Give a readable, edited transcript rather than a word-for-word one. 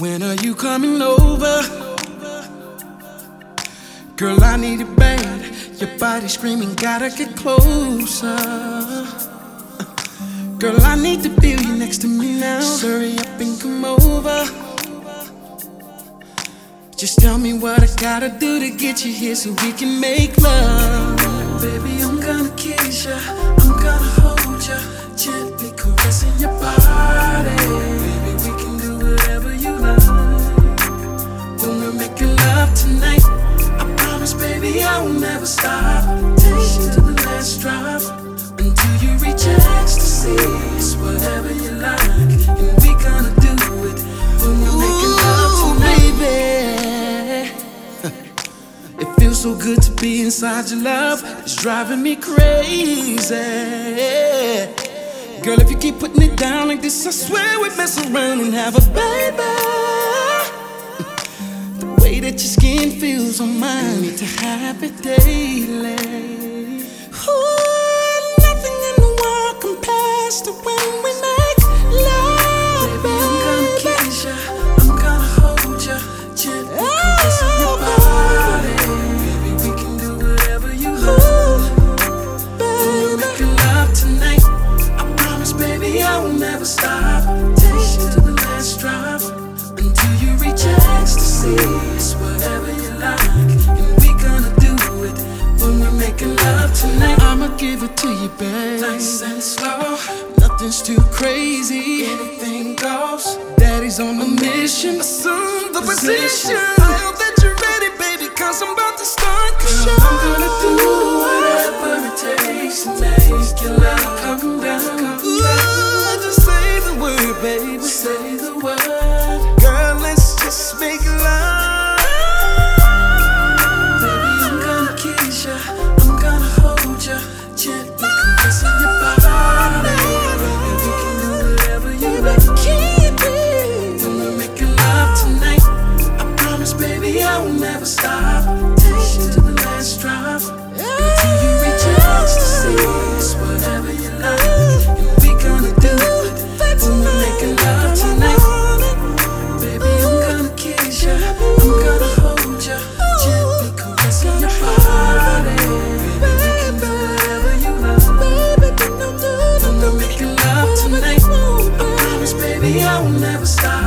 When are you coming over? Girl, I need it bad. Your body screaming, gotta get closer. Girl, I need to feel you next to me now. So hurry up and come over. Just tell me what I gotta do to get you here so we can make love. Baby, I'm gonna kiss ya, I'm gonna hold ya, gently caressing your body. Baby, we can do whatever you like. When we're making love tonight, I promise, baby, I will never stop. Take you to the last drop until you reach ecstasy. It's whatever you like, and we gonna do it when we're making love tonight, baby. It feels so good to be inside your love. It's driving me crazy. Girl, if you keep putting it down like this, I swear we mess around and have a baby. The way that your skin feels on mine, need to have it daily. Ooh, nothing in the world compares to when we make love. Baby, I'm gonna kiss ya, I'm gonna hold ya, gently caressing your body. Baby, we can do whatever you like. When we're making love tonight, I promise, baby, I will never stop. Take you to the last drop until you reach ecstasy. It's whatever you like, and we gonna do it when we're making love tonight. I'ma give it to you, babe, nice and slow. Nothing's too crazy, anything goes. Daddy's on a mission, assume the position. I hope that you're ready, baby, cause I'm about to start the show. I'm gonna do whatever it takes to make your love come down. Ooh, just say the word, baby, say the word. Girl, let's just make love. Baby, I'm gonna kiss ya, I'm gonna hold ya, gently caressing your body. Baby, we can do whatever you like. When we're making love tonight, I promise, baby, I will never stop. Take you to the last drop until you reach ecstasy. It's whatever you like, and we gonna do it when we're making love tonight. Baby, I'm gonna kiss ya, I'm gonna hold ya, gently caressing your body. Baby, we can do whatever you like. When we're making love tonight, I promise, baby, I will never stop.